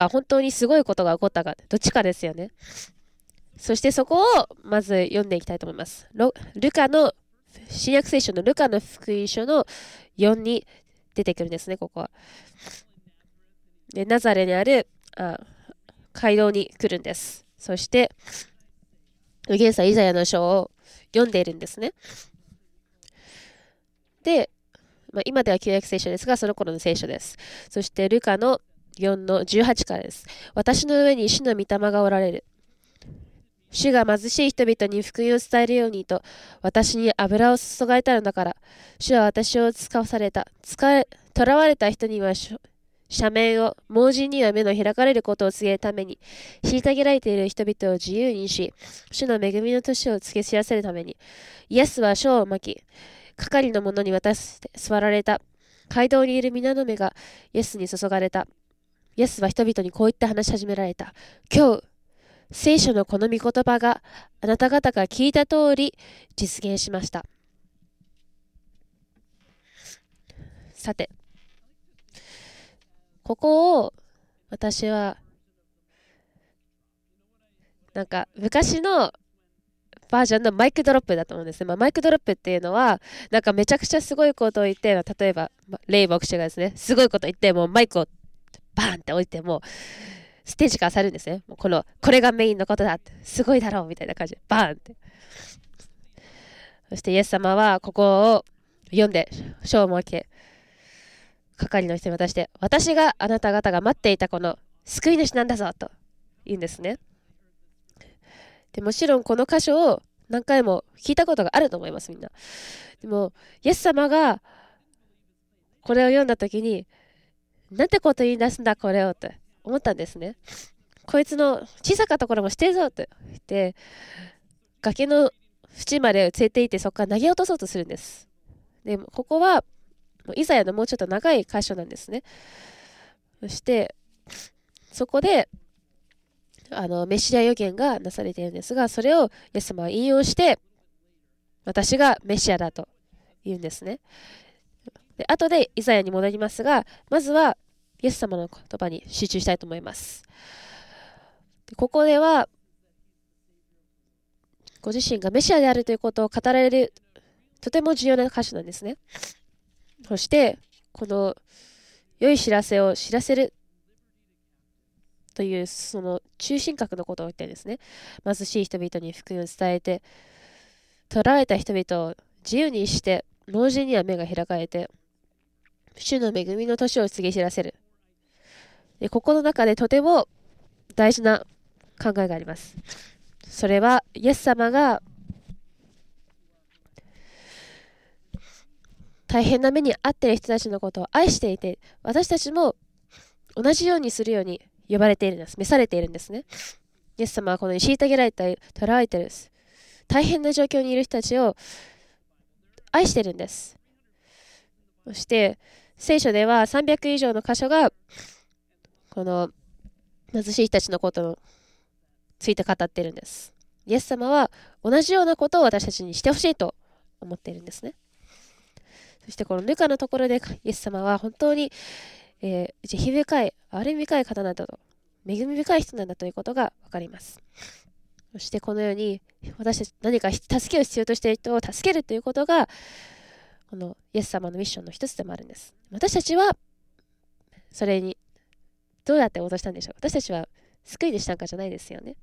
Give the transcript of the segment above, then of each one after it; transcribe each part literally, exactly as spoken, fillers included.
本当にすごいことが起こったか、どっちかですよね。そしてそこをまず読んでいきたいと思います。ルカの、新約聖書のルカの福音書のよんに出てくるんですね、ここは。でナザレにあるあ街道に来るんです。そして、現在イザヤの書を読んでいるんですね。で、まあ、今では旧約聖書ですが、その頃の聖書です。そして、ルカのよんのじゅうはちからです。私の上に主の御霊がおられる。主が貧しい人々に福音を伝えるようにと、私に油を注がれたのだから、主は私を使わされた。使え、囚われた人には赦免を、盲人には目の開かれることを告げるために、虐げられている人々を自由にし、主の恵みの年を告げ知らせるために、イエスは書をまき、係の者に渡して座られた。街道にいる皆の目がイエスに注がれた。イエスは人々にこう言って話し始められた。今日、聖書のこの御言葉があなた方が聞いた通り実現しました。さて、ここを私はなんか昔のバージョンのマイクドロップだと思うんですね。まあ、マイクドロップっていうのはなんかめちゃくちゃすごいことを言って、例えば、まあ、レイ牧師がですね、すごいこと言ってもうマイクをバーンって置いてもステージから去るんですね。もうこのこれがメインのことだって、すごいだろうみたいな感じでバーンって。そしてイエス様はここを読んで書を設け、係の人に渡して、私があなた方が待っていたこの救い主なんだぞと言うんですね。でもちろんこの箇所を何回も聞いたことがあると思います、みんな。でもイエス様がこれを読んだ時に、なんてこと言い出すんだこれをって思ったんですね。こいつの小さかったところもしてるぞって言って崖の縁まで連れて行って、そこから投げ落とそうとするんです。でもここはイザヤのもうちょっと長い箇所なんですね。そしてそこであのメシア予言がなされているんですが、それをイエス様は引用して、私がメシアだと言うんですね。で後でイザヤに戻りますが、まずはイエス様の言葉に集中したいと思います。ここではご自身がメシアであるということを語られるとても重要な箇所なんですね。そしてこの良い知らせを知らせるというその中心核のことを言ってるんですね。貧しい人々に福音を伝えて、捕らえた人々を自由にして、盲人には目が開かれて、主の恵みの年を告げ知らせる。でここの中でとても大事な考えがあります。それはイエス様が大変な目に遭っている人たちのことを愛していて、私たちも同じようにするように呼ばれているんです。召されているんですね。イエス様はこの虐げられたり、捕らえている大変な状況にいる人たちを愛しているんです。そして聖書ではさんびゃく以上の箇所がこの貧しい人たちのことについて語っているんです。イエス様は同じようなことを私たちにしてほしいと思っているんですね。そしてこのルカのところでイエス様は本当に、えー、慈悲深い、憐れみ深い方なんだと、恵み深い人なんだということが分かります。そしてこのように私たち何か助けを必要としている人を助けるということがこのイエス様のミッションの一つでもあるんです。私たちはそれにどうやって応答したんでしょう。私たちは救い主なんかじゃないですよね。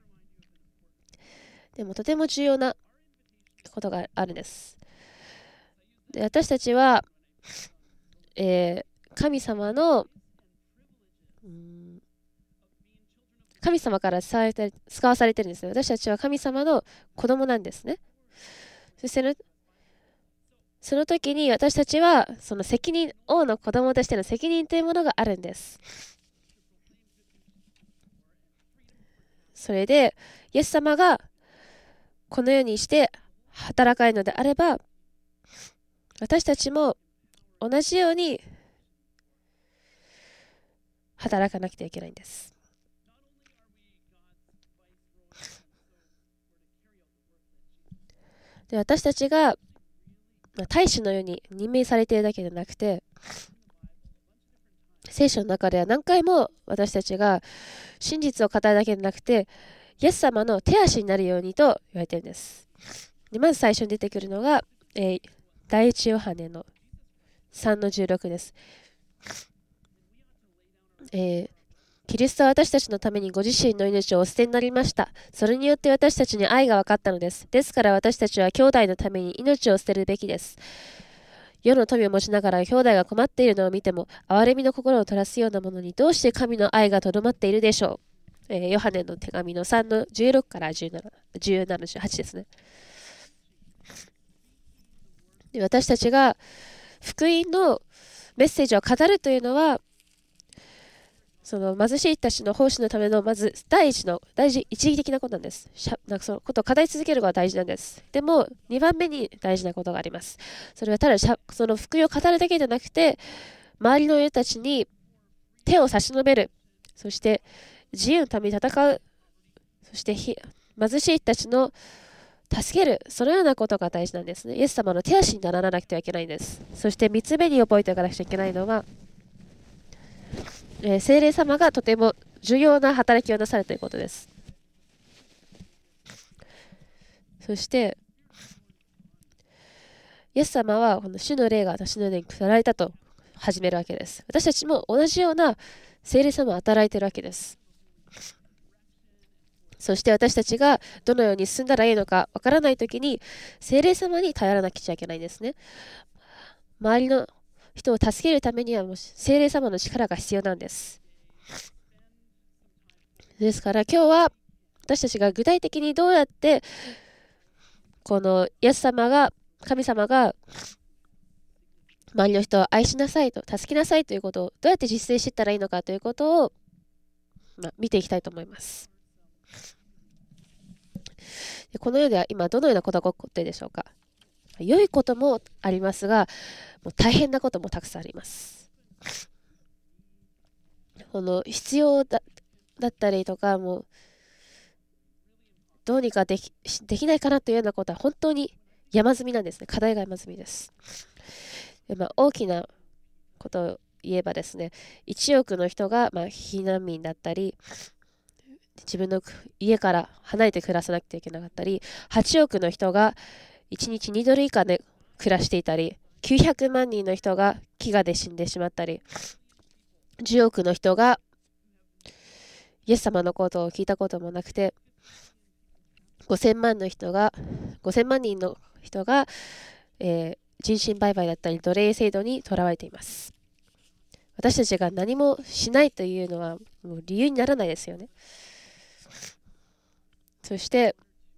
でもとても重要なことがあるんです。で私たちは、えー、神様のうん神様から使わされてるんですね。私たちは神様の子供なんですね。そしてその時に私たちはその責任、王の子供としての責任というものがあるんです。それでイエス様がこのようにして働かれるのであれば、私たちも同じように働かなくてはいけないんです。で私たちが大使のように任命されているだけでなくて、 聖書の中では何回も私たちが真実を語るだけでなくて、イエス様の手足になるようにと言われているんです。でまず最初に出てくるのが、えー、第一ヨハネのさんのじゅうろくです。えーキリストは私たちのためにご自身の命をお捨てになりました。それによって私たちに愛が分かったのです。ですから私たちは兄弟のために命を捨てるべきです。世の富を持ちながら兄弟が困っているのを見ても、憐れみの心を取らすようなものにどうして神の愛がとどまっているでしょう。えー、ヨハネの手紙のさんのじゅうろくからじゅうなな、じゅうなな、じゅうはちですね。で私たちが福音のメッセージを語るというのは、その貧しい人たちの奉仕のためのまず第一の大事一義的なことなんです。なんかそのことを語り続けるのが大事なんです。でもにばんめに大事なことがあります。それはただその福音を語るだけじゃなくて、周りの人たちに手を差し伸べる、そして自由のために戦う、そして貧しい人たちの助ける、そのようなことが大事なんですね。イエス様の手足にならなくてはいけないんです。そしてみっつめに覚えておかなくちゃいけないのは、えー、聖霊様がとても重要な働きをなさるということです。そしてイエス様はこの主の霊が私の上に下られたと始めるわけです。私たちも同じような聖霊様を働いているわけです。そして私たちがどのように進んだらいいのかわからないときに聖霊様に頼らなくちゃいけないんですね。周りの人を助けるためにはもう聖霊様の力が必要なんです。ですから今日は私たちが具体的にどうやってこのイエス様が神様が周りの人を愛しなさいと助けなさいということをどうやって実践していったらいいのかということを、まあ、見ていきたいと思います。でこの世では今どのようなことが起こっているでしょうか。良いこともありますが、もう大変なこともたくさんあります。この必要だ、だったりとか、もうどうにかでき、できないかなというようなことは本当に山積みなんですね。課題が山積みです。でまあ、大きなことを言えばですね、いちおくの人が、まあ、避難民だったり、自分の家から離れて暮らさなきゃいけなかったり、はちおくの人がいちにちにドル以下で暮らしていたり、きゅうひゃくまんにんの人が飢餓で死んでしまったり、じゅうおくの人がイエス様のことを聞いたこともなくて、ごせんまんの人が、ごせんまんにんの人が、えー、人身売買だったり奴隷制度にとらわれています。私たちが何もしないというのはもう理由にならないですよね。そして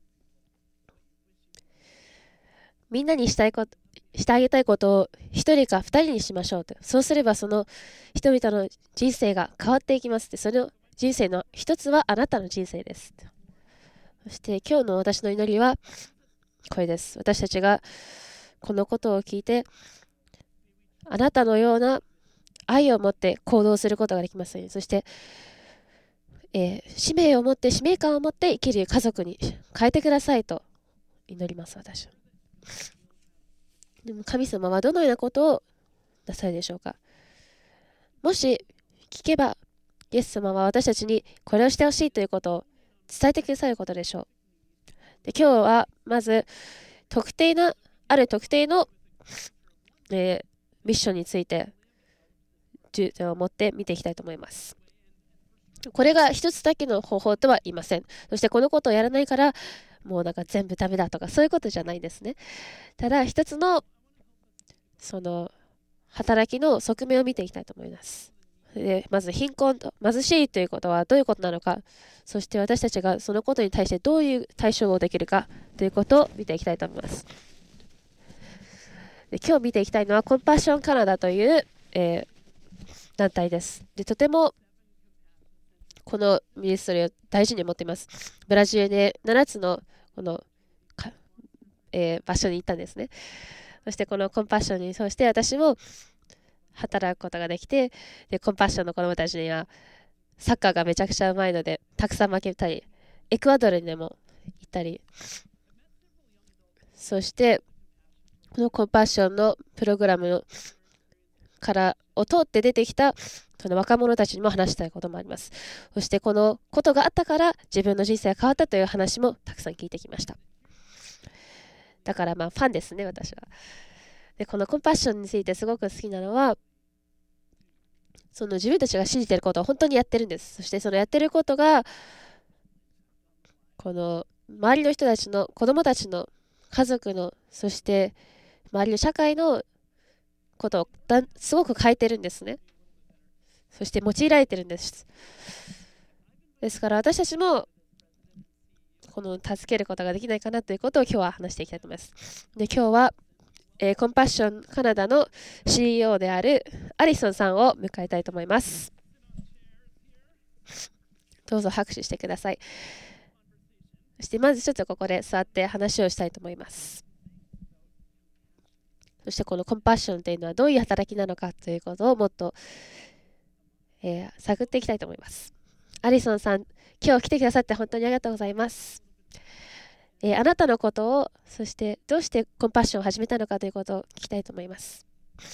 みんなにしたいこと、してあげたいことを一人か二人にしましょうと。そうすればその人々の人生が変わっていきますって。その人生の一つはあなたの人生です。そして今日の私の祈りはこれです。私たちがこのことを聞いて、あなたのような愛を持って行動することができますように。そして、えー、使命を持って、使命感を持って生きる家族に変えてくださいと祈ります、私は。でも神様はどのようなことをなさるでしょうか。もし聞けば、イエス様は私たちにこれをしてほしいということを伝えてくださることでしょう。で今日はまず特定なある特定の、えー、ミッションについて重点を持って見ていきたいと思います。これが一つだけの方法とは言いません。そしてこのことをやらないからもうなんか全部ダメだとかそういうことじゃないですね。ただ一つのその働きの側面を見ていきたいと思います。でまず貧困と貧しいということはどういうことなのか、そして私たちがそのことに対してどういう対処をできるかということを見ていきたいと思います。で今日見ていきたいのはコンパッションカナダという、えー、団体です。でとてもこのミニストリーを大事に持っています。ブラジルでななつのこの、えー、場所に行ったんですね。そしてこのコンパッションにそうして私も働くことができて、でコンパッションの子どもたちにはサッカーがめちゃくちゃうまいのでたくさん負けたり、エクアドルにも行ったり、そしてこのコンパッションのプログラムからを通って出てきたこの若者たちにも話したいこともあります。そしてこのことがあったから自分の人生が変わったという話もたくさん聞いてきました。だからまあファンですね、私は。で、このコンパッションについてすごく好きなのは、その自分たちが信じていることを本当にやってるんです。そしてそのやってることが、この周りの人たちの、子供たちの、家族の、そして周りの社会のことをだすごく変えてるんですね。そして用いられてるんです。ですから私たちもこの助けることができないかなということを今日は話していきたいと思います。で、今日は、えー、コンパッションカナダの シーイーオー であるアリソンさんを迎えたいと思います。どうぞ拍手してください。そしてまずちょっとここで座って話をしたいと思います。そしてこのコンパッションというのはどういう働きなのかということをもっと、えー、探っていきたいと思います。アリソンさん、今日来てくださって本当にありがとうございます。えー、あなたのことを、そしてどうしてコンパッションを始めたのかということを聞きたいと思います。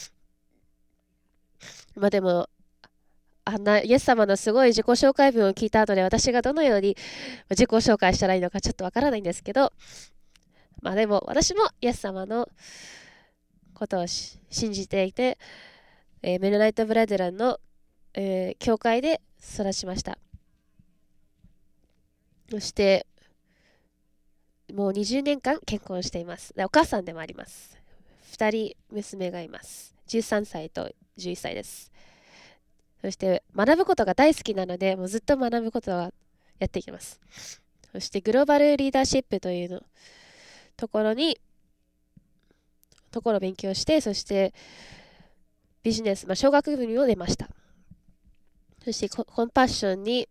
まあでも、あんなイエス様のすごい自己紹介文を聞いた後で私がどのように自己紹介したらいいのかちょっとわからないんですけど、まあでも私もイエス様のことを信じていて、えー、メルナイトブラデランの、えー、教会で育ちました。そしてもうにじゅうねんかん結婚しています。お母さんでもあります。ふたり娘がいます。じゅうさんさいとじゅういっさいです。そして学ぶことが大好きなので、もうずっと学ぶことはやっていきます。そしてグローバルリーダーシップというのところに、ところを勉強して、そしてビジネス、まあ、小学部にも出ました。そしてコンパッションに、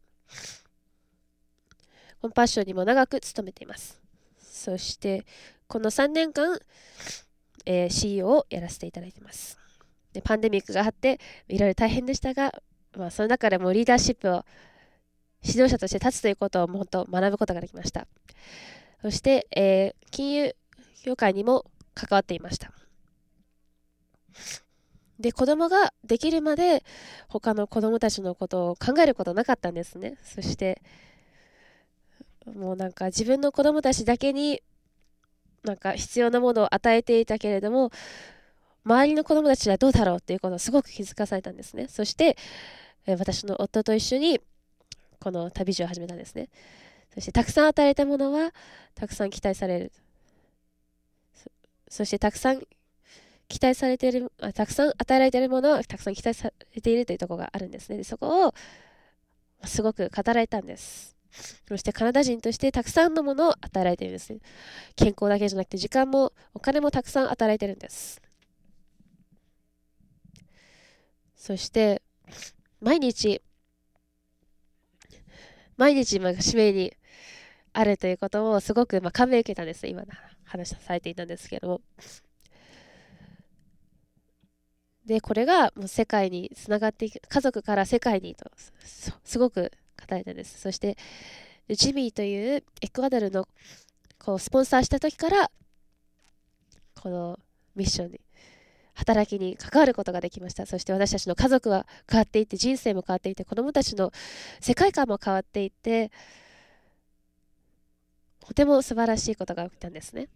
コンパッションにも長く勤めています。そしてこのさんねんかん、えー、シーイーオー をやらせていただいています。でパンデミックがあっていろいろ大変でしたが、まあ、その中でもリーダーシップを指導者として立つということをもっと学ぶことができました。そして、えー、金融業界にも関わっていました。で、子供ができるまで他の子供たちのことを考えることなかったんですね。そしてもうなんか自分の子供たちだけになんか必要なものを与えていたけれども、周りの子供たちはどうだろうっていうことをすごく気づかされたんですね。そして、えー、私の夫と一緒にこの旅路を始めたんですね。そしてたくさん与えたものはたくさん期待される。そ, そしてたくさん期待されているあ、たくさん与えられているものはたくさん期待されているというところがあるんですね。でそこをすごく語られたんです。そしてカナダ人としてたくさんのものを与えられているんですね。健康だけじゃなくて時間もお金もたくさん与えられているんです。そして毎日毎日まあ使命にあるということをすごくまあ感銘を受けたんです。今話されていたんですけども。で、これがもう世界につながっていく、家族から世界にとすごく語られたんです。そしてジミーというエクアドルのこうスポンサーした時からこのミッションに働きに関わることができました。そして私たちの家族は変わっていって、人生も変わっていって、子どもたちの世界観も変わっていって、とても素晴らしいことが起きたんですね。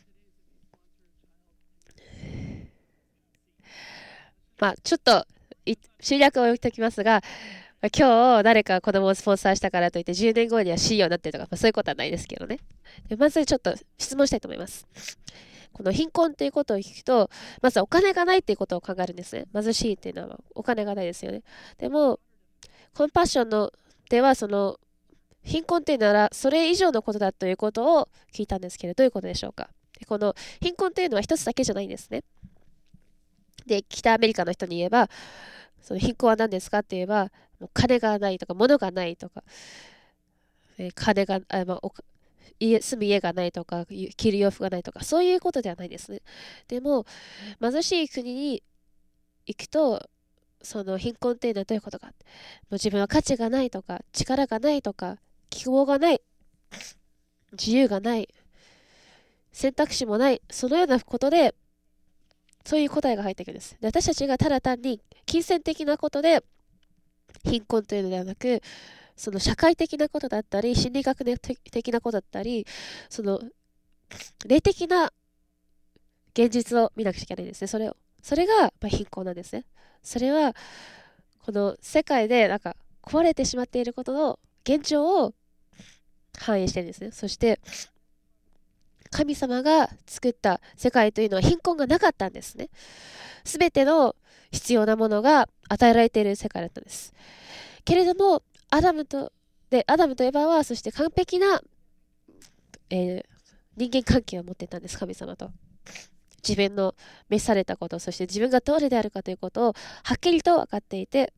まあちょっと集約を置いておきますが、今日誰か子供をスポンサーしたからといってじゅうねんごには シーイーオー になってるとか、まあ、そういうことはないですけどね。でまずちょっと質問したいと思います。この貧困ということを聞くと、まずお金がないということを考えるんですね。貧しいっていうのはお金がないですよね。でもコンパッションのではその貧困っていうならそれ以上のことだということを聞いたんですけど、どういうことでしょうか。でこの貧困というのは一つだけじゃないんですね。で北アメリカの人に言えば、その貧困は何ですかって言えば、もう金がないとか物がないとか、えー、金があ、まあ、お家住む家がないとか着る洋服がないとか、そういうことではないですね。でも貧しい国に行くとその貧困っていうのはどういうことか、もう自分は価値がないとか力がないとか希望がない、自由がない、選択肢もない、そのようなことでそういう答えが入ってくるんです。で私たちがただ単に金銭的なことで貧困というのではなく、その社会的なことだったり、心理学的なことだったり、その霊的な現実を見なくちゃいけないんですね。それを。それが、まあ、貧困なんですね。それは、この世界でなんか壊れてしまっていることの現状を反映しているんですね。そして、神様が作った世界というのは貧困がなかったんですね。すべての必要なものが与えられている世界だったんです。けれども、アダムと、で、アダムとエバは、そして完璧な、えー人間関係を持っていたんです、神様と。自分の召されたこと、そして自分がどれであるかということをはっきりと分かっていて、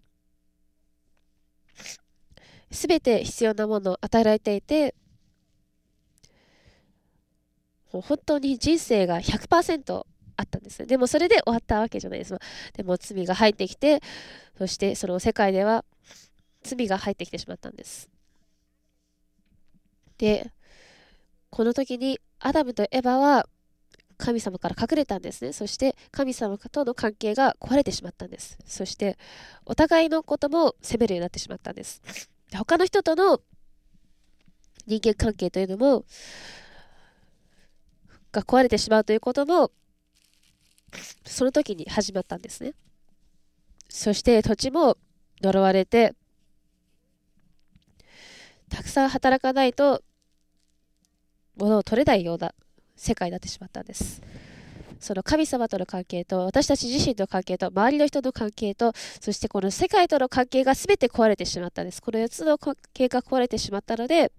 すべて必要なものを与えられていて、もう本当に人生が ひゃくパーセント あったんです。でもそれで終わったわけじゃないです。でも罪が入ってきて、そしてその世界では罪が入ってきてしまったんです。で、この時にアダムとエバは神様から隠れたんですね。そして神様との関係が壊れてしまったんです。そしてお互いのことも責めるようになってしまったんです。他の人との人間関係というのもが壊れてしまうということもその時に始まったんですね。そして土地も呪われて、たくさん働かないと物を取れないような世界になってしまったんです。その神様との関係と私たち自身の関係と周りの人の関係と、そしてこの世界との関係が全て壊れてしまったんです。このよっつの関係が壊れてしまったので、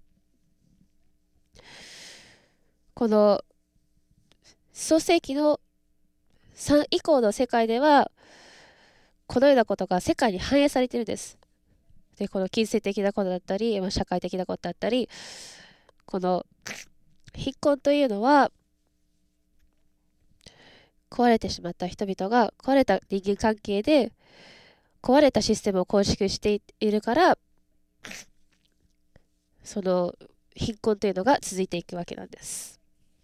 この創世記のさん以降の世界ではこのようなことが世界に反映されているんです。で、この金銭的なことだったり、社会的なことだったり、この貧困というのは壊れてしまった人々が壊れた人間関係で壊れたシステムを構築しているから、その貧困というのが続いていくわけなんです。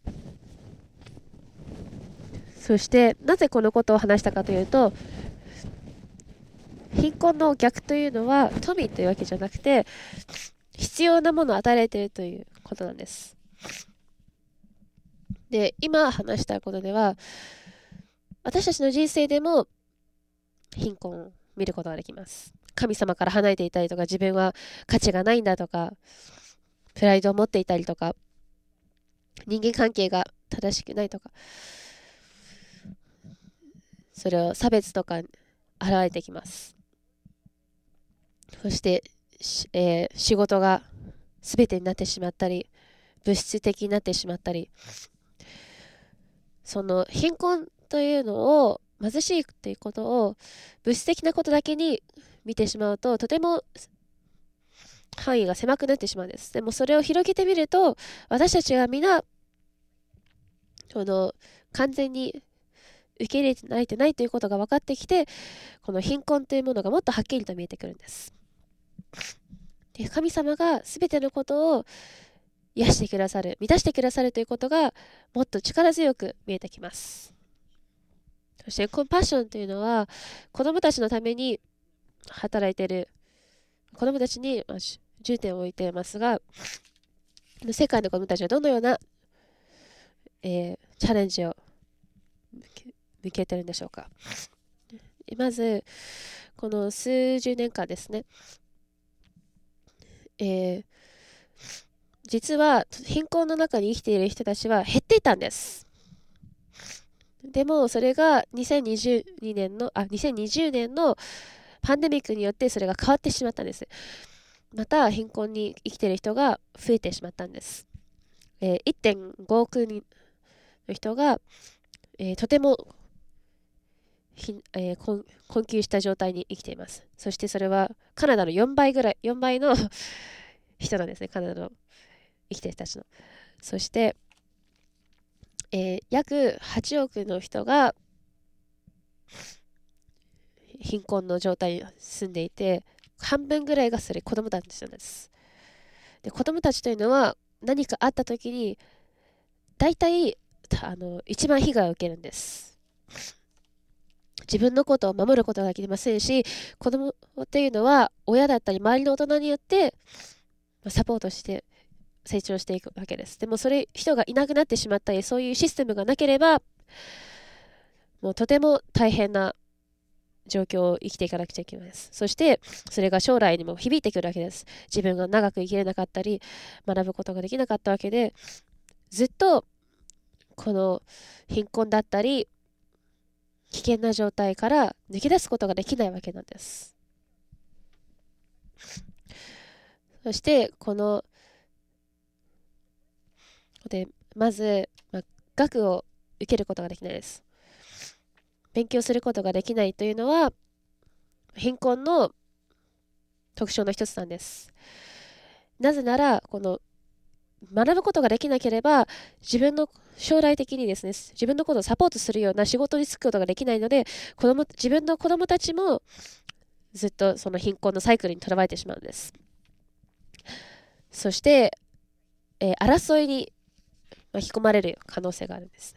そしてなぜこのことを話したかというと、貧困の逆というのは富というわけじゃなくて、必要なものを与えられているということなんです。で、今話したことでは、私たちの人生でも貧困を見ることができます。神様から離れていたりとか、自分は価値がないんだとか、プライドを持っていたりとか、人間関係が正しくないとか、それを差別とかに現れてきます。そして、えー、仕事が全てになってしまったり、物質的になってしまったり、その貧困というのを貧しいということを物質的なことだけに見てしまうと、とても範囲が狭くなってしまうんです。でもそれを広げてみると、私たちは皆その完全に受け入れてないとないということが分かってきて、この貧困というものがもっとはっきりと見えてくるんです。で、神様が全てのことを癒してくださる、満たしてくださるということがもっと力強く見えてきます。そしてコンパッションというのは子供たちのために働いている、子供たちに重点を置いていますが、世界の子供たちはどのような、えー、チャレンジを向けてるんでしょうか。まずこの数十年間ですね、えー、実は貧困の中に生きている人たちは減っていたんです。でもそれがにせんにじゅうにねんのあにせんにじゅうねんのパンデミックによってそれが変わってしまったんです。また貧困に生きている人が増えてしまったんです。えー、いってんごおく人の人が、えー、とてもえー、困窮した状態に生きています。そしてそれはカナダのよんばいぐらい、よんばいの人なんですね。カナダの生きている人たちの。そして、えー、約はちおくの人が貧困の状態に住んでいて、半分ぐらいがそれ子供たちなんです。で、子供たちというのは何かあった時に大体あの一番被害を受けるんです。 自分のことを守ることができませんし、子供っていうのは親だったり周りの大人によってサポートして成長していくわけです。でもそれ人がいなくなってしまったり、そういうシステムがなければ、もうとても大変な状況を生きていかなくちゃいけないです。そしてそれが将来にも響いてくるわけです。自分が長く生きれなかったり、学ぶことができなかったわけで、ずっとこの貧困だったり、危険な状態から抜け出すことができないわけなんです。そしてこのでまず、まあ、学を受けることができないです。勉強することができないというのは貧困の特徴の一つなんです。なぜならこの学ぶことができなければ自分の将来的にですね、自分のことをサポートするような仕事に就くことができないので、子供自分の子供たちもずっとその貧困のサイクルにとらわれてしまうんです。そして、えー、争いに巻き込まれる可能性があるんです。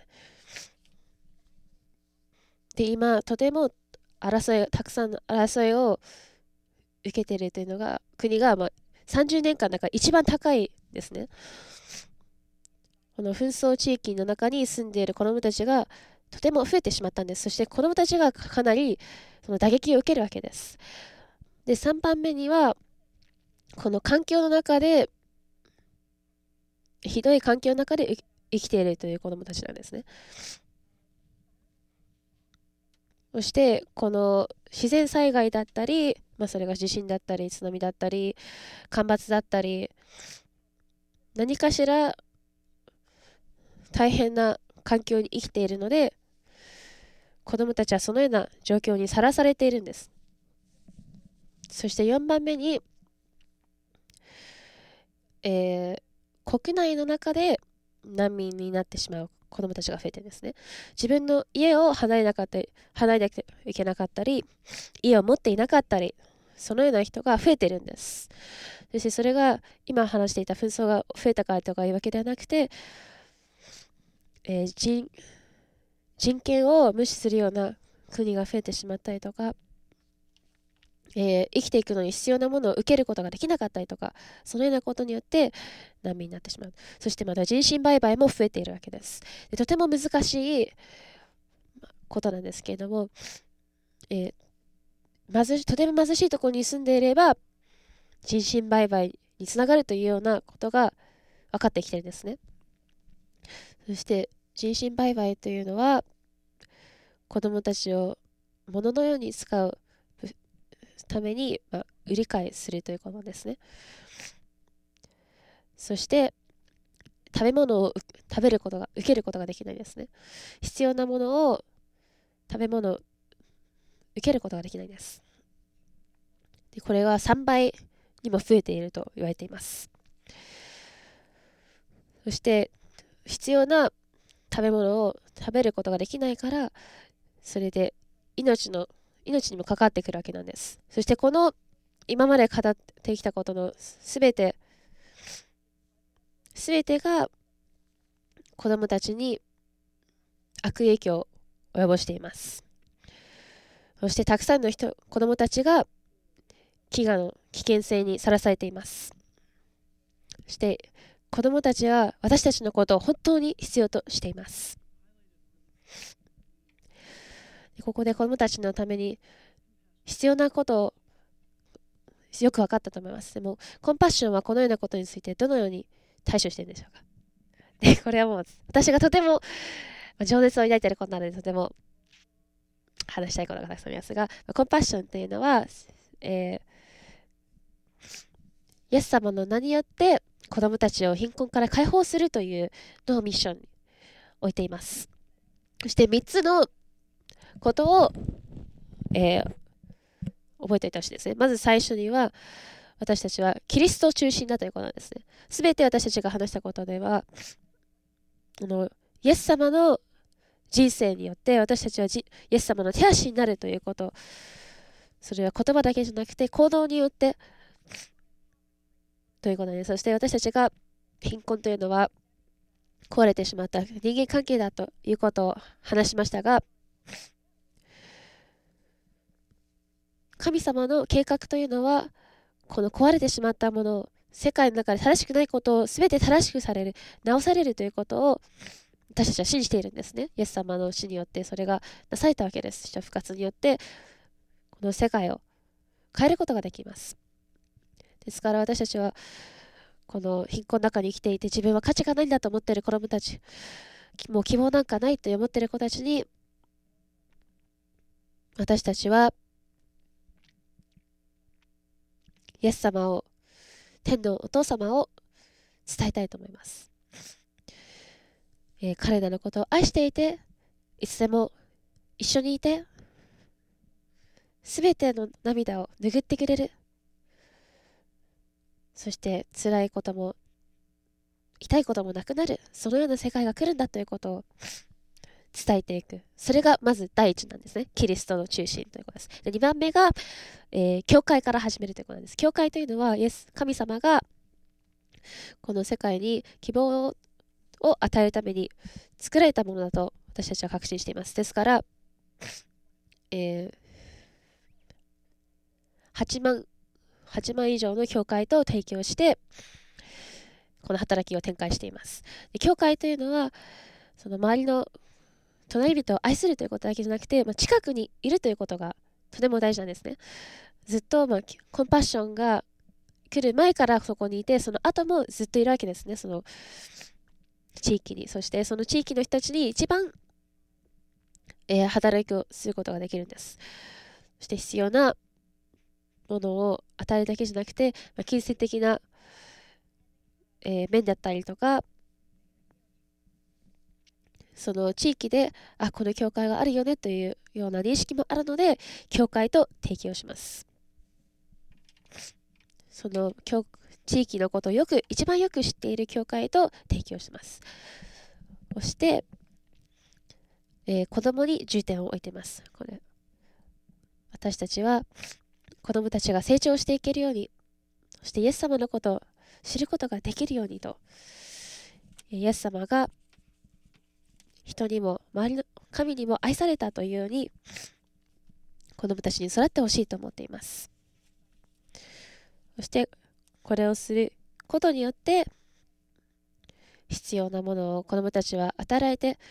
で、今、とても争い、たくさんの争いを受けているというのが、国が、まあ、さんじゅうねんかんの中一番高いですね。この紛争地域の中に住んでいる子どもたちがとても増えてしまったんです。そして子どもたちがかなりその打撃を受けるわけです。で、さんばんめには、この環境の中で、ひどい環境の中で生きているという子どもたちなんですね。そして、この自然災害だったり、まあ、それが地震だったり、津波だったり、干ばつだったり、何かしら大変な環境に生きているので、子どもたちはそのような状況にさらされているんです。そしてよんばんめに、えー国内の中で難民になってしまう子どもたちが増えてるんですね。自分の家を離れなかったり、離れなきゃいけなかったり、家を持っていなかったり、そのような人が増えてるんです。そしてそれが今話していた紛争が増えたからとかいうわけではなくて、えー人、人権を無視するような国が増えてしまったりとか、えー生きていくのに必要なものを受けることができなかったりとか、そのようなことによって難民になってしまう。そしてまた人身売買も増えているわけです。でとても難しいことなんですけれども、えー、貧しとても貧しいところに住んでいれば人身売買につながるというようなことが分かってきてるんですね。そして人身売買というのは子どもたちを物のように使うために、まあ、売り買いするということですね。そして食べ物を食べることが受けることができないですね。必要なものを食べ物を受けることができないです。でこれはさんばいにも増えていると言われています。そして必要な食べ物を食べることができないから、それで命の命にも関わってくるわけなんです。そしてこの今まで語ってきたことのすべてすべてが子どもたちに悪影響を及ぼしています。そしてたくさんの人子どもたちが飢餓の危険性にさらされています。そして子どもたちは私たちのことを本当に必要としています。ここで子どもたちのために必要なことをよく分かったと思います。でもコンパッションはこのようなことについてどのように対処しているんでしょうか。でこれはもう私がとても情熱を抱いていることなのでとても話したいことがたくさんありますが、コンパッションというのは、えー、イエス様の名によって子供たちを貧困から解放するというのをミッションに置いています。そしてみっつのことを、えー、覚えておいてほしいですね。まず最初には、私たちはキリスト中心だということなんですね。すべて私たちが話したことでは、あのイエス様の人生によって私たちはイエス様の手足になるということ、それは言葉だけじゃなくて行動によってということです。そして私たちが貧困というのは壊れてしまった人間関係だということを話しましたが、 神様の計画というのは、この壊れてしまったものを、世界の中で正しくないことを全て正しくされる、直されるということを私たちは信じているんですね。イエス様の死によってそれがなされたわけです。死と復活によってこの世界を変えることができます。ですから私たちはこの貧困の中に生きていて自分は価値がないんだと思っている子供たち、もう希望なんかないと思っている子たちに、私たちはイエス様を、天のお父様を伝えたいと思います。えー、彼らのことを愛していて、いつでも一緒にいて、すべての涙を拭ってくれる。そして辛いことも痛いこともなくなる、そのような世界が来るんだということを伝えていく。それがまず第一なんですね。キリストの中心ということです。で、にばんめが、えー、教会から始めるということなんです。教会というのは、イエス、神様がこの世界に希望をを与えるために作られたものだと私たちは確信しています。ですから、えー、はちまん、はちまん以上の教会と提供して、この働きを展開しています。で、教会というのは、その周りの隣人を愛するということだけじゃなくて、まあ、近くにいるということがとても大事なんですね。ずっと、まあ、コンパッションが来る前からそこにいて、その後もずっといるわけですね。その地域に。そしてその地域の人たちに一番、えー、働きをすることができるんです。そして必要なものを与えるだけじゃなくて、まあ、金銭的な、えー、面だったりとか、その地域で、あ、この教会があるよねというような認識もあるので、教会と提供します。その教地域のことをよく、一番よく知っている教会と提供します。そして、えー、子供に重点を置いています。これ私たちは子供たちが成長していけるように、そしてイエス様のことを知ることができるようにと、イエス様が人にも周りの神にも愛されたというように子供たちに育ってほしいと思っています。そしてこれをすることによって必要なものを子供たちは与えて、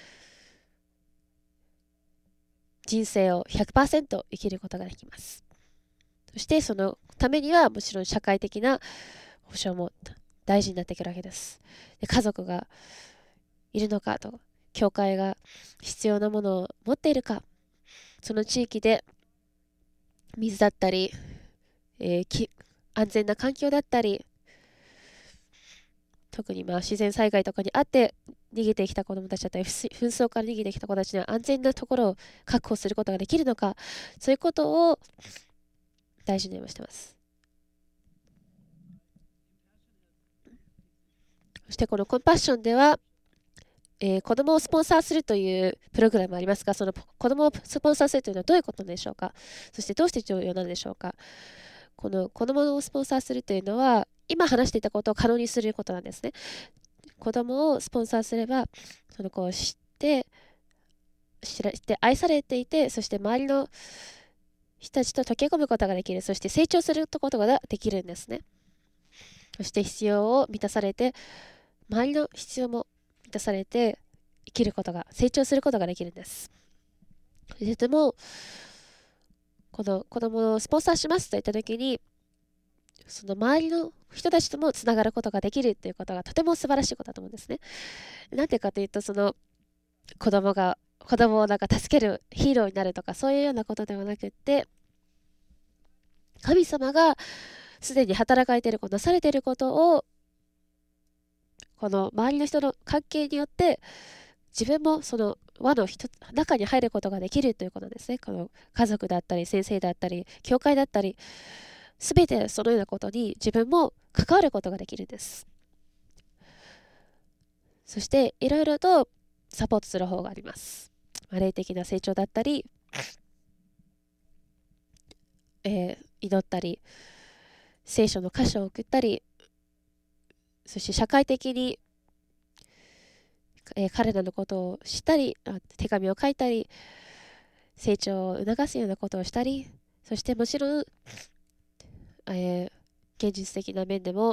人生を ひゃくパーセント 生きることができます。そしてそのためにはもちろん社会的な保障も大事になってくるわけです。で、家族がいるのかと、教会が必要なものを持っているか、その地域で水だったり、えー、き安全な環境だったり、特にまあ自然災害とかにあって逃げてきた子どもたちだったり、紛争から逃げてきた子たちには安全なところを確保することができるのか、そういうことを大事にしています。そしてこのコンパッションでは、えー、子供をスポンサーするというプログラムありますが、その子供をスポンサーするというのはどういうことでしょうか。そしてどうして重要なのでしょうか。この子供をスポンサーするというのは、今話していたことを可能にすることなんですね。子供をスポンサーすれば、その子を知って、知らして愛されていて、そして周りの人たちと溶け込むことができる。そして成長することができるんですね。そして必要を満たされて、周りの必要も満たされて、生きることが、成長することができるんです。でも、この子供をスポンサーしますと言ったときに、その周りの人たちともつながることができるということがとても素晴らしいことだと思うんですね。なんでかというと、その子供が子供をなんか助けるヒーローになるとかそういうようなことではなくって、神様がすでに働かれていること、なされていることをこの周りの人の関係によって自分もその輪の中に入ることができるということですね。この家族だったり先生だったり教会だったり、すべてそのようなことに自分も関わることができるんです。そしていろいろとサポートする方があります。霊的な成長だったり、えー、祈ったり、聖書の箇所を送ったり、そして社会的に、えー、彼らのことを知ったり、手紙を書いたり、成長を促すようなことをしたり、 そしてもちろん、えー現実的な面でも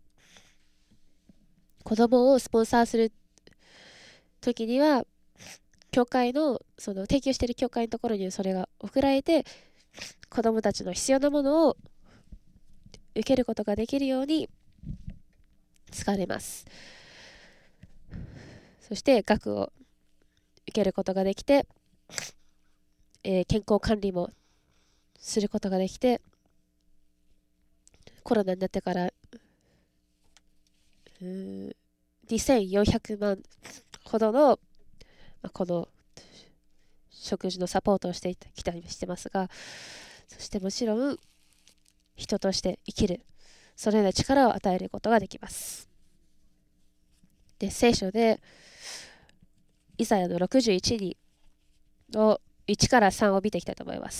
子供をスポンサーするときには教会のその提供している教会のところにそれが送られて子供たちの必要なものを受けることができるように使われます。そして学を受けることができて、えー健康管理もすることができて、コロナになってからうーんにせんよんひゃくまんほどの、まあ、この食事のサポートをしてきたりしてますが、そしてもちろん人として生きるそのような力を与えることができます。で、聖書でイザヤのろくじゅういちにのいちからさんを見ていきたいと思います。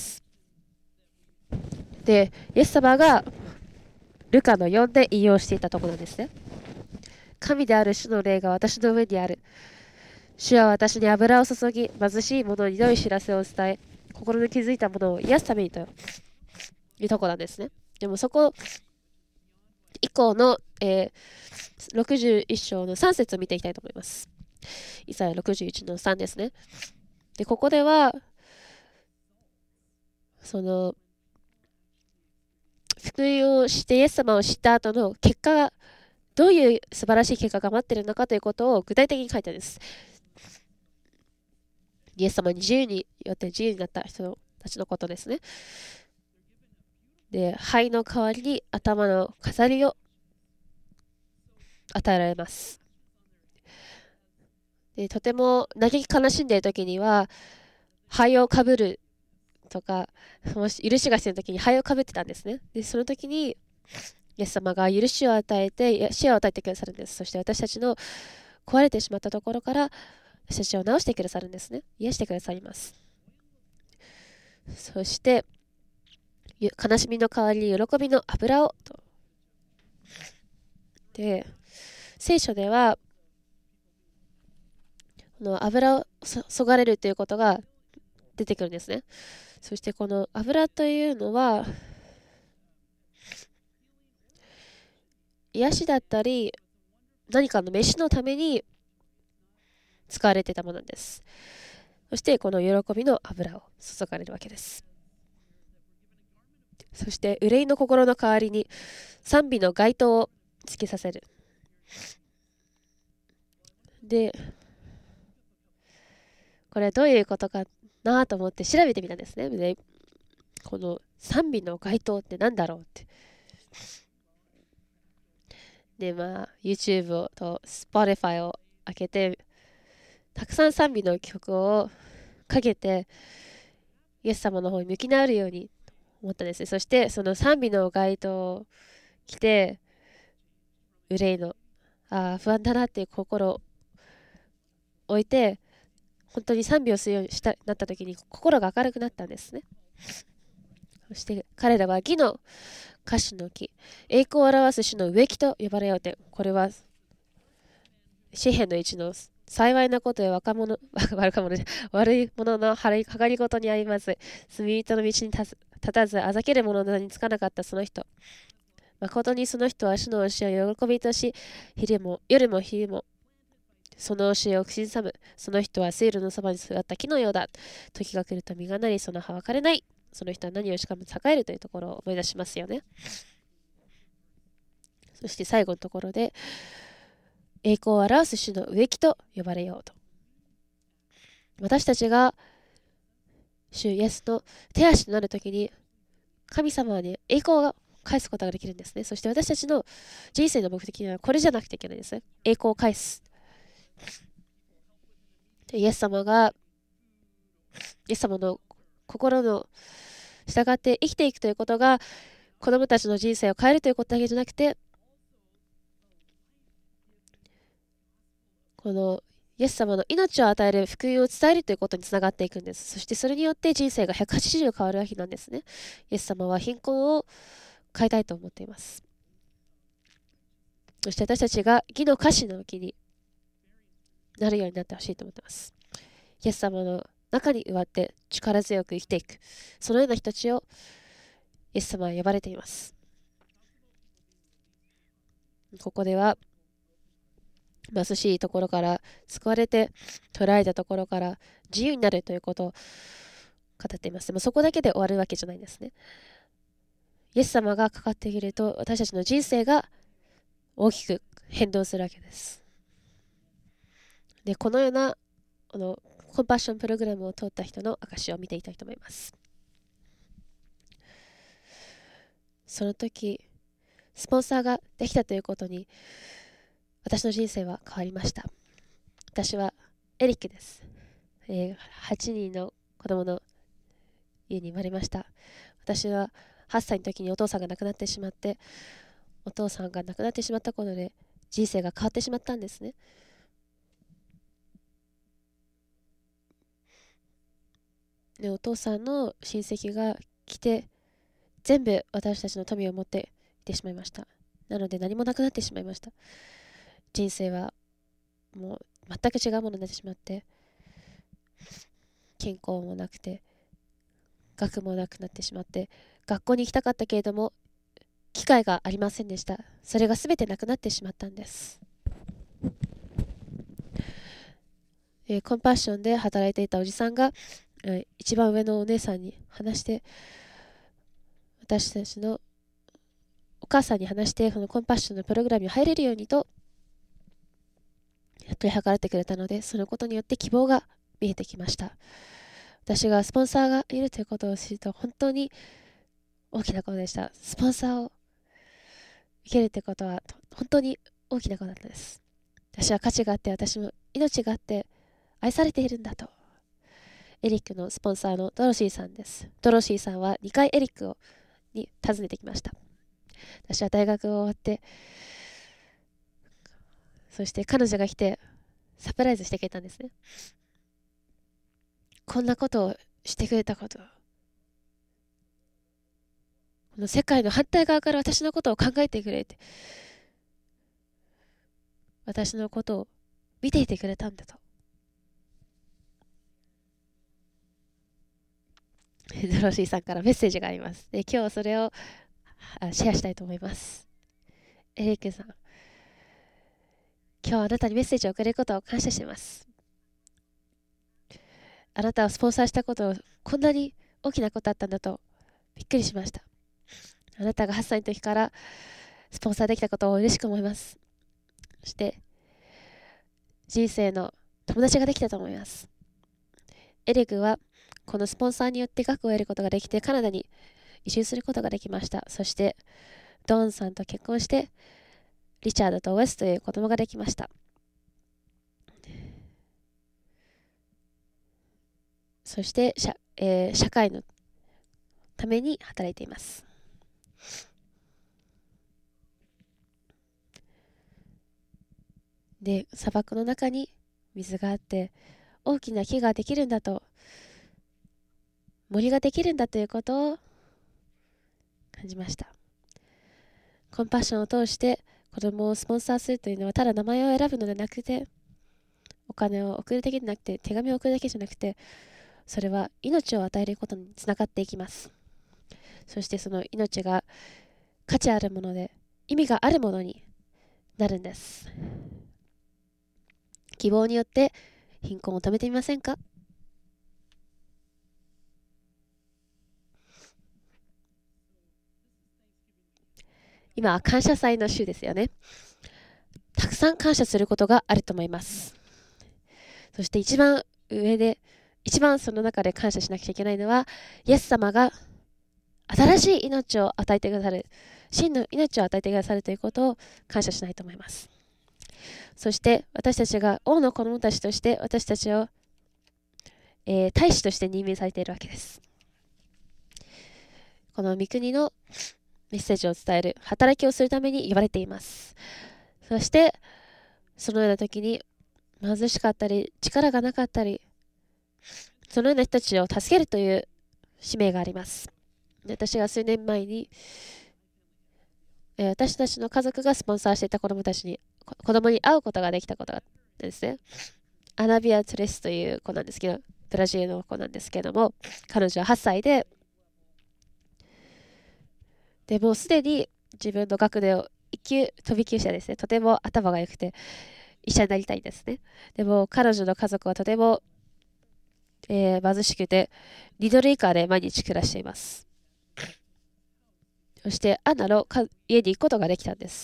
で、イエス様がルカのよんで引用していたところですね。神である主の霊が私の上にある。主は私に油を注ぎ、貧しい者に良い知らせを伝え、心の気づいた者を癒すためにというところなんですね。でもそこ以降の、えー、ろくじゅういっ章のさん節を見ていきたいと思います。イザヤろくじゅういちのさんですね。で、ここでは、その、福音をしてイエス様を知った後の結果が、どういう素晴らしい結果が待っているのかということを具体的に書いてあるんです。イエス様に自由によって自由になった人たちのことですね。で、灰の代わりに頭の飾りを与えられます。で、とても嘆き悲しんでいる時には、灰をかぶるとか、もし許しが必要な時に灰をかぶってたんですね。で、その時に、イエス様が許しを与えて、死を与えてくださるんです。そして私たちの壊れてしまったところから、私たちを治してくださるんですね。癒してくださいます。そして、悲しみの代わりに喜びの油をと。で、聖書では、この油をそがれるということが出てくるんですね。そしてこの油というのは、癒しだったり、何かの飯のために使われていたものです。そしてこの喜びの油を注がれるわけです。そして憂いの心の代わりに賛美の街灯をつけさせる。で、これはどういうことかなと思って調べてみたんですね。で、この賛美の街灯って何だろうって。で、まあ、YouTube と Spotify を開けて、たくさん賛美の曲をかけて、イエス様の方に向き直るように思ったんですね。そして、その賛美の街灯を着て、憂いの、ああ、不安だなっていう心を置いて、本当に賛美をするようにしたなった時に心が明るくなったんですね。そして彼らは義の歌手の木、栄光を表す種の植木と呼ばれようて、これは詩篇の一の幸いなことや若者悪か者悪い者のはかりごとにあります。住人の道に立たずあざける者の名につかなかったその人。誠にその人は主の教えを喜びとし、昼も夜も昼もその教えを口ずさむ。その人は水路のそばに座った木のようだ。時が来ると実がなり、その葉は枯れない。その人は何をしかも栄えるというところを思い出しますよね。そして最後のところで、栄光を表す主の植木と呼ばれようと。私たちが主イエスの手足となるときに、神様はね、栄光が返すことができるんですね。そして私たちの人生の目的にはこれじゃなくていけないんですね。栄光を返す。イエス様が、イエス様の心の従って生きていくということが、子供たちの人生を変えるということだけじゃなくて、このイエス様の命を与える福音を伝えるということにつながっていくんです。そしてそれによって人生がひゃくはちじゅうど変わるわけなんですね。イエス様は貧困を変えたいと思っています。そして私たちが義の歌詞の木になるようになってほしいと思っています。イエス様の中に植わって力強く生きていく、そのような人たちをイエス様は呼ばれています。ここでは貧しいところから救われて、捕らえたところから自由になるということを語っています。でもそこだけで終わるわけじゃないんですね。イエス様がかかっていると、私たちの人生が大きく変動するわけです。で、このようなこのコンパッションプログラムを通った人の証を見ていきたいと思います。その時、スポンサーができたということに、私の人生は変わりました。私はエリックです。えー、はちにんの子供の家に生まれました。私ははっさいの時にお父さんが亡くなってしまって、お父さんが亡くなってしまったことで人生が変わってしまったんですね。で、お父さんの親戚が来て、全部私たちの富を持っていってしまいました。なので何もなくなってしまいました。人生はもう全く違うものになってしまって、健康もなくて、学もなくなってしまって、学校に行きたかったけれども、機会がありませんでした。それが全てなくなってしまったんです。えー、コンパッションで働いていたおじさんが、えー、一番上のお姉さんに話して、私たちのお母さんに話して、このコンパッションのプログラムに入れるようにと問い計らってくれたので、そのことによって希望が見えてきました。私がスポンサーがいるということを知ると本当に大きなことでした。スポンサーを受けるということは本当に大きなことだったです。私は価値があって、私も命があって愛されているんだと。エリックのスポンサーのドロシーさんです。ドロシーさんはにかいエリックをに訪ねてきました。私は大学を終わって、そして彼女が来てサプライズしてくれたんですね。こんなことをしてくれたこと、この世界の反対側から私のことを考えてくれて、私のことを見ていてくれたんだと。ドロシーさんからメッセージがあります。で、今日それをシェアしたいと思います。エリックさん、今日あなたにメッセージを送れることを感謝しています。あなたをスポンサーしたことをこんなに大きなことだったんだとびっくりしました。あなたがはっさいの時からスポンサーできたことを嬉しく思います。そして人生の友達ができたと思います。エリックはこのスポンサーによって学を得ることができて、カナダに移住することができました。そしてドンさんと結婚してリチャードとウェスという子供ができました。そして社、えー、社会のために働いています。で、砂漠の中に水があって大きな木ができるんだと、森ができるんだということを感じました。コンパッションを通して子供をスポンサーするというのは、ただ名前を選ぶのではなくて、お金を送るだけでなくて、手紙を送るだけじゃなくて、それは命を与えることにつながっていきます。そしてその命が価値あるもので、意味があるものになるんです。希望によって貧困を止めてみませんか？今は感謝祭の週ですよね。たくさん感謝することがあると思います。そして一番上で、一番その中で感謝しなくちゃいけないのは、イエス様が新しい命を与えてくださる、真の命を与えてくださるということを感謝しないと思います。そして私たちが王の子供たちとして、私たちを、えー、大使として任命されているわけです。この御国のメッセージを伝える働きをするために呼ばれています。そしてそのような時に貧しかったり力がなかったり、そのような人たちを助けるという使命があります。私が数年前に、えー、私たちの家族がスポンサーしていた子供たちに子供に会うことができたことがあってですね、アナビア・トレスという子なんですけど、 ブラジルの子なんですけども、彼女ははっさいで、でもうすでに自分の学年を一級飛び級者ですね。とても頭が良くて医者になりたいんですね。でも彼女の家族はとても、えー貧しくてにドル以下で毎日暮らしています。そしてアンナのか家に行くことができたんです。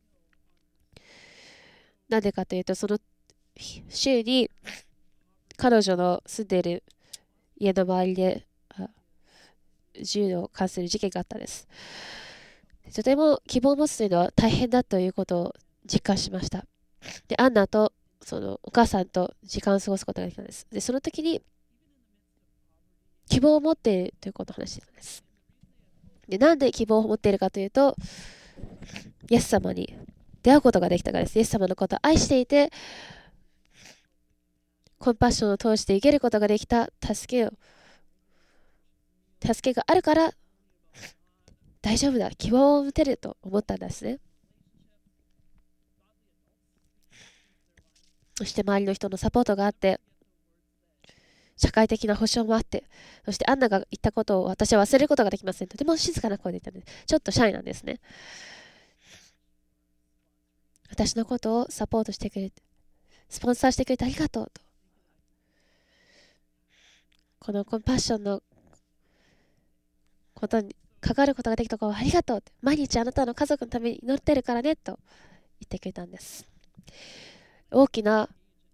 なんでかというと、その週に彼女の住んでいる家の周りであ銃に関する事件があったんです。とても希望を持つというのは大変だということを実感しました。で、アンナとそのお母さんと時間を過ごすことができたんです。で、その時に希望を持っているということを話していたんです。で、なんで希望を持っているかというと、イエス様に出会うことができたからです。イエス様のことを愛していて、コンパッションを通して生きることができた助けを、助けがあるから大丈夫だ、希望を持てると思ったんですね。そして周りの人のサポートがあって、社会的な保障もあって、そしてアンナが言ったことを私は忘れることができません。とても静かな声で言ったので、ちょっとシャイなんですね。私のことをサポートしてくれて、スポンサーしてくれてありがとうと。このコンパッションのことに関わることができたことをありがとうって。毎日あなたの家族のために祈ってるからねと言ってくれたんです。大きな、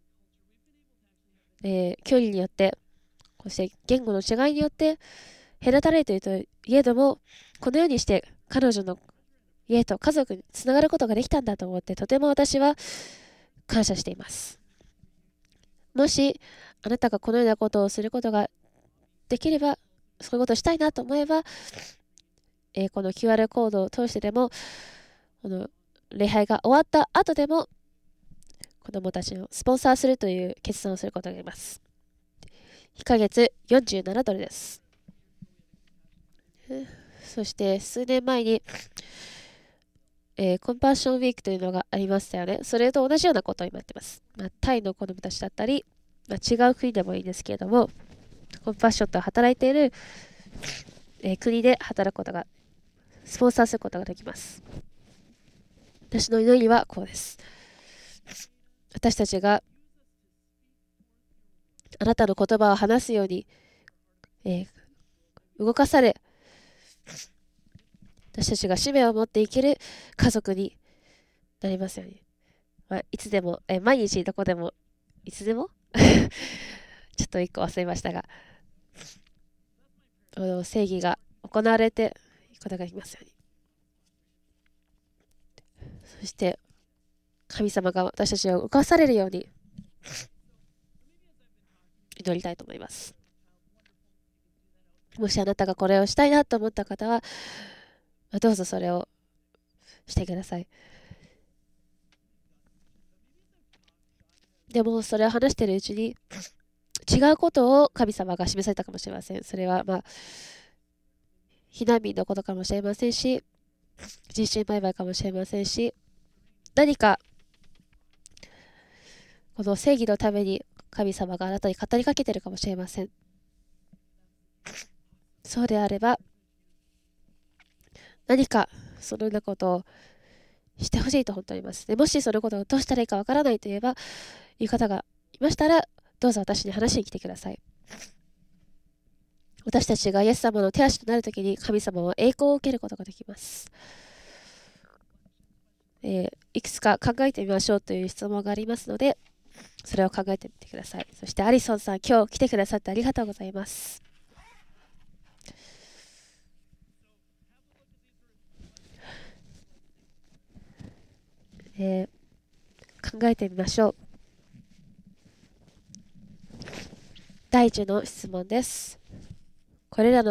えー距離によって、こうして言語の違いによって隔たれているといえども、このようにして彼女の家と家族につながることができたんだと思って、とても私は感謝しています。もしあなたがこのようなことをすることができれば、そういうことをしたいなと思えば、えーこの キューアール コードを通してでも、この礼拝が終わった後でも、子供たちをスポンサーするという決断をすることができます。いっかげつよんじゅうななドルです。そして数年前に、えーコンパッションウィークというのがありましたよね。それと同じようなことを今やってます。まあ、タイの子供たちだったり、まあ、違う国でもいいんですけれども、コンパッションと働いている、えー国で働くことが、スポンサーすることができます。私の祈りはこうです。私たちがあなたの言葉を話すように、えー動かされ、私たちが使命を持って生きる家族になりますように。まあ、いつでも、えー毎日どこでも、いつでもちょっと一個忘れましたが、あの正義が行われていくことができますように。そして、神様が私たちを動かされるように祈りたいと思います。もしあなたがこれをしたいなと思った方は、どうぞそれをしてください。でもそれを話しているうちに違うことを神様が示されたかもしれません。それはまあ避難民のことかもしれませんし、人身売買かもしれませんし、何かこの正義のために神様があなたに語りかけているかもしれません。そうであれば、何かそのようなことをしてほしいと本当にいます。でもしそのことをどうしたらいいかわからないといえば、いう方がいましたら、どうぞ私に話しに来てください。私たちがイエス様の手足となるときに神様は栄光を受けることができます。えーいくつか考えてみましょうという質問がありますので、それを考えてみてください。そしてアリソンさん、今日来てくださってありがとうございます。えー考えてみましょう。第一の質問です。これらの